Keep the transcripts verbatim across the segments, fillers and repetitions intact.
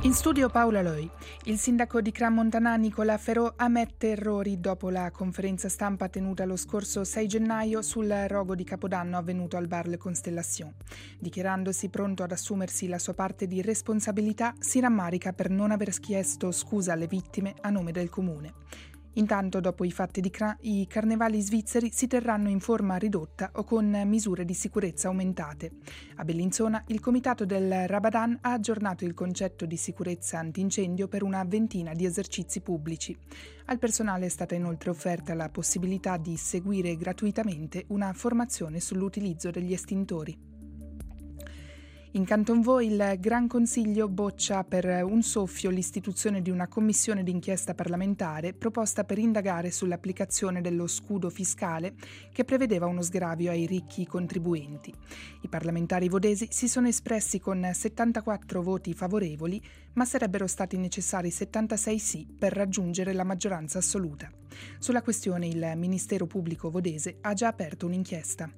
In studio Paola Loi. Il sindaco di Crans-Montana Nicola Ferrò ammette errori dopo la conferenza stampa tenuta lo scorso sei gennaio sul rogo di Capodanno avvenuto al bar Le Constellation. Dichiarandosi pronto ad assumersi la sua parte di responsabilità, si rammarica per non aver chiesto scusa alle vittime a nome del comune. Intanto, dopo i fatti di Crans, i carnevali svizzeri si terranno in forma ridotta o con misure di sicurezza aumentate. A Bellinzona, il comitato del Rabadan ha aggiornato il concetto di sicurezza antincendio per una ventina di esercizi pubblici. Al personale è stata inoltre offerta la possibilità di seguire gratuitamente una formazione sull'utilizzo degli estintori. In Canton Vaud il Gran Consiglio boccia per un soffio l'istituzione di una commissione d'inchiesta parlamentare proposta per indagare sull'applicazione dello scudo fiscale che prevedeva uno sgravio ai ricchi contribuenti. I parlamentari vodesi si sono espressi con settantaquattro voti favorevoli, ma sarebbero stati necessari settantasei sì per raggiungere la maggioranza assoluta. Sulla questione il Ministero Pubblico vodese ha già aperto un'inchiesta.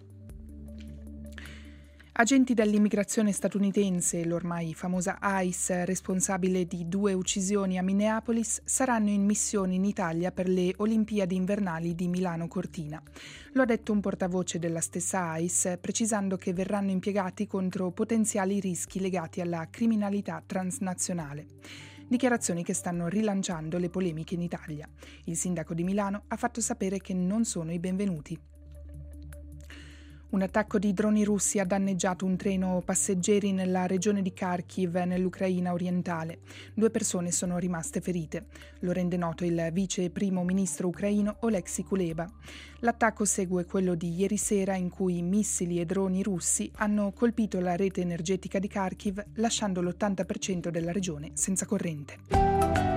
Agenti dell'immigrazione statunitense e l'ormai famosa ICE, responsabile di due uccisioni a Minneapolis, saranno in missione in Italia per le Olimpiadi invernali di Milano-Cortina. Lo ha detto un portavoce della stessa ICE, precisando che verranno impiegati contro potenziali rischi legati alla criminalità transnazionale. Dichiarazioni che stanno rilanciando le polemiche in Italia. Il sindaco di Milano ha fatto sapere che non sono i benvenuti. Un attacco di droni russi ha danneggiato un treno passeggeri nella regione di Kharkiv, nell'Ucraina orientale. Due persone sono rimaste ferite. Lo rende noto il vice primo ministro ucraino Oleksiy Kuleba. L'attacco segue quello di ieri sera in cui missili e droni russi hanno colpito la rete energetica di Kharkiv, lasciando l'ottanta per cento della regione senza corrente.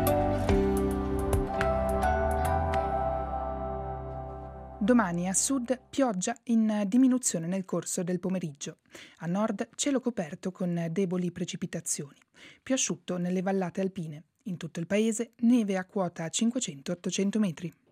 Domani a sud pioggia in diminuzione nel corso del pomeriggio. A nord cielo coperto con deboli precipitazioni. Più asciutto nelle vallate alpine. In tutto il paese neve a quota cinquecento ottocento metri.